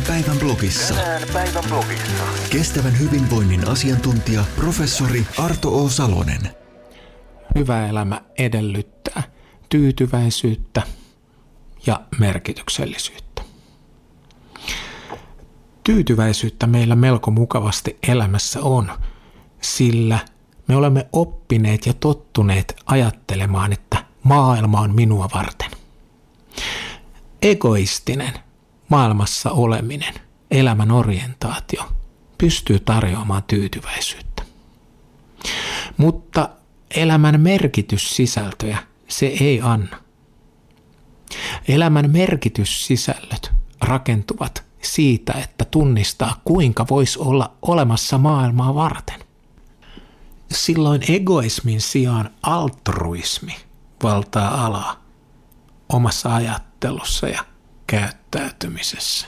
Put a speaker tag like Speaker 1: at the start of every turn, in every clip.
Speaker 1: päivän blogissa. Kestävän hyvinvoinnin asiantuntija, professori Arto O. Salonen.
Speaker 2: Hyvä elämä edellyttää tyytyväisyyttä ja merkityksellisyyttä. Tyytyväisyyttä meillä melko mukavasti elämässä on, sillä me olemme oppineet ja tottuneet ajattelemaan, että maailma on minua varten. Egoistinen maailmassa oleminen, elämän orientaatio, pystyy tarjoamaan tyytyväisyyttä. Mutta elämän merkityssisältöjä se ei anna. Elämän merkityssisällöt rakentuvat siitä, että tunnistaa, kuinka voisi olla olemassa maailmaa varten. Silloin egoismin sijaan altruismi valtaa alaa omassa ajattelussa ja käyttäytymisessä.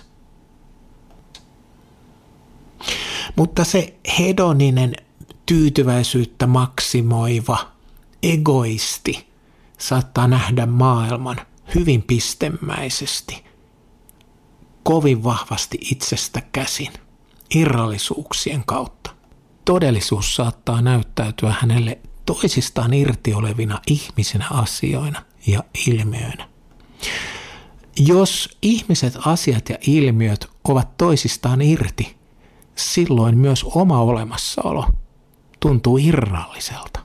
Speaker 2: Mutta se hedoninen, tyytyväisyyttä maksimoiva egoisti saattaa nähdä maailman hyvin pistemäisesti, kovin vahvasti itsestä käsin, irrallisuuksien kautta. Todellisuus saattaa näyttäytyä hänelle toisistaan irti olevina ihmisinä, asioina ja ilmiöinä. Jos ihmiset, asiat ja ilmiöt ovat toisistaan irti, silloin myös oma olemassaolo tuntuu irralliselta.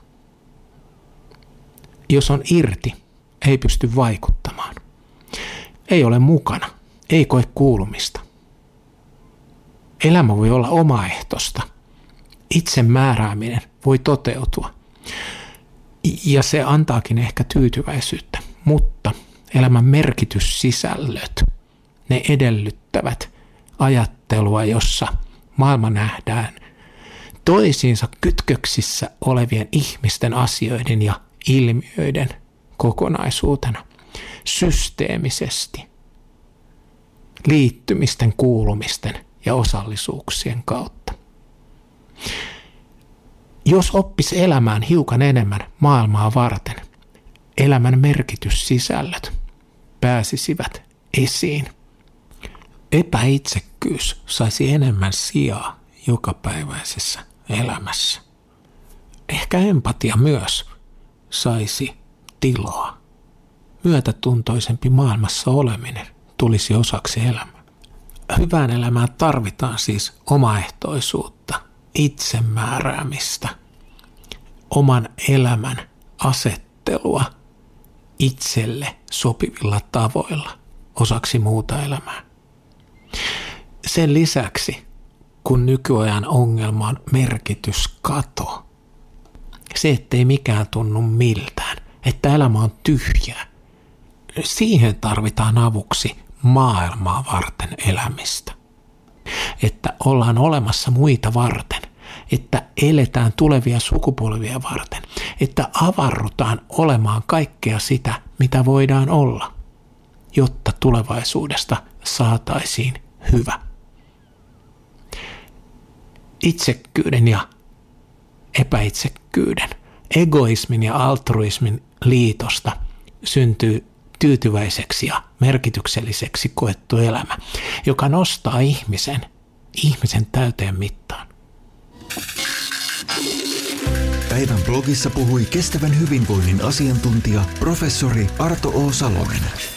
Speaker 2: Jos on irti, ei pysty vaikuttamaan. Ei ole mukana, ei koe kuulumista. Elämä voi olla omaehtoista. Itsemäärääminen voi toteutua. Ja se antaakin ehkä tyytyväisyyttä, mutta elämän merkityssisällöt, ne edellyttävät ajattelua, jossa maailma nähdään toisiinsa kytköksissä olevien ihmisten, asioiden ja ilmiöiden kokonaisuutena, systeemisesti, liittymisten, kuulumisten ja osallisuuksien kautta. Jos oppis elämään hiukan enemmän maailmaa varten, elämän merkityssisällöt pääsisivät esiin. Epäitsekkyys saisi enemmän sijaa jokapäiväisessä elämässä. Ehkä empatia myös saisi tilaa. Myötätuntoisempi maailmassa oleminen tulisi osaksi elämää. Hyvään elämään tarvitaan siis omaehtoisuutta, itsemääräämistä, oman elämän asettelua itselle sopivilla tavoilla osaksi muuta elämää. Sen lisäksi, kun nykyajan ongelma on merkityskato, se ettei mikään tunnu miltään, että elämä on tyhjää, siihen tarvitaan avuksi maailmaa varten elämistä. Että ollaan olemassa muita varten, että eletään tulevia sukupolvia varten, että avarrutaan olemaan kaikkea sitä, mitä voidaan olla, jotta tulevaisuudesta saataisiin hyvä. Itsekkyyden ja epäitsekkyyden, egoismin ja altruismin liitosta syntyy tyytyväiseksi ja merkitykselliseksi koettu elämä, joka nostaa ihmisen täyteen mittaan.
Speaker 1: Päivän blogissa puhui kestävän hyvinvoinnin asiantuntija, professori Arto O. Salonen.